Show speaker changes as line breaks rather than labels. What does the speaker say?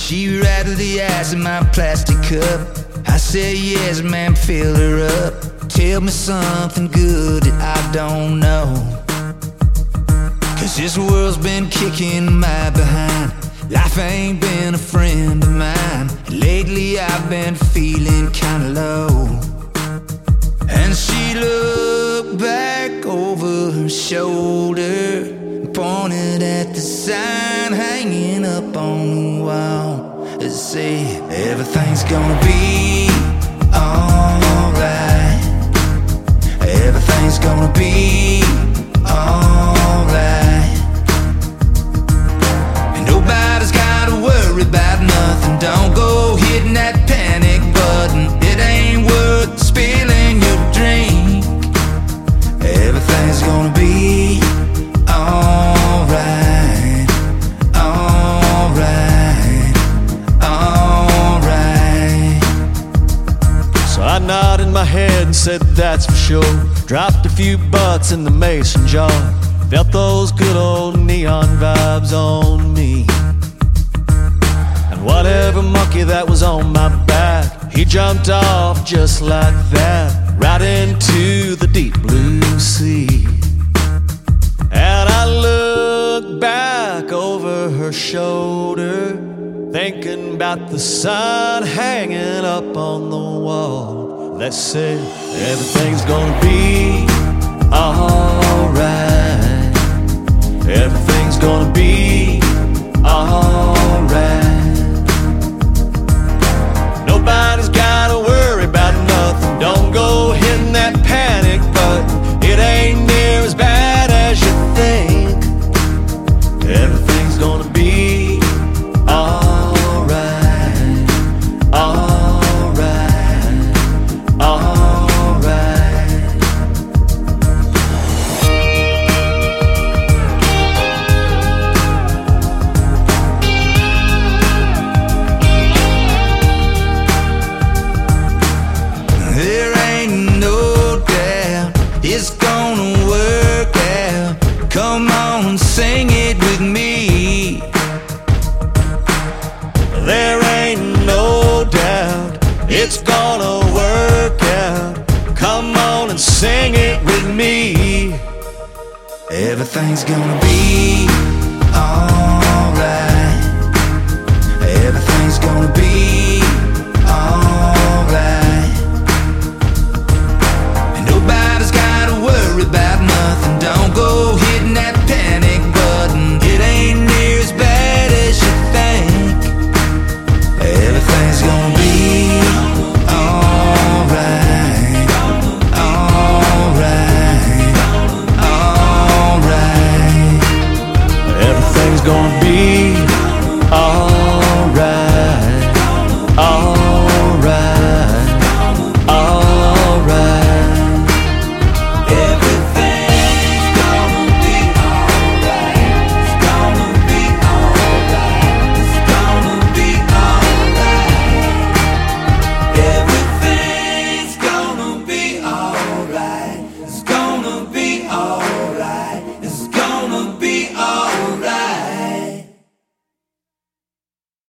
She rattled the ice in my plastic cup. I said yes, ma'am, fill her up. Tell me something good that I don't know, 'cause this world's been kicking my behind. Life ain't been a friend of mine. Lately I've been feeling kinda low. And she looked back over her shoulder, pointed at the sign hanging up on the wall. It said, everything's gonna be alright. Everything's gonna be alright. And nobody's gotta worry about nothing. Don't go hitting that panic button. It ain't worth spilling your drink. Everything's gonna be alright. Alright. Alright.
So I nodded my head and said that's for sure. Dropped a few butts in the mason jar. Felt those good old neon vibes on me. And whatever monkey that was on my back, he jumped off just like that, right into the deep blue sea. And I looked back over her shoulder, thinking about the sign hanging up on the wall that said, everything's gonna be alright. Everything's gonna be alright. Nobody's gotta worry about nothing. Don't go hitting that panic button. It ain't near as bad as you think. Everything's gonna be alright. Alright. Alright.
There ain't no doubt it's gonna work out. Come on and sing it with me.
There ain't no doubt it's gonna work out. Come on and sing it with me.
Everything's gonna be alright. Everything's gonna be alright. And nobody's gotta worry about nothing. Don't go hitting that panic button. It ain't near as bad as you think. Everything's gonna be alright. Alright. Alright.
Everything's gonna be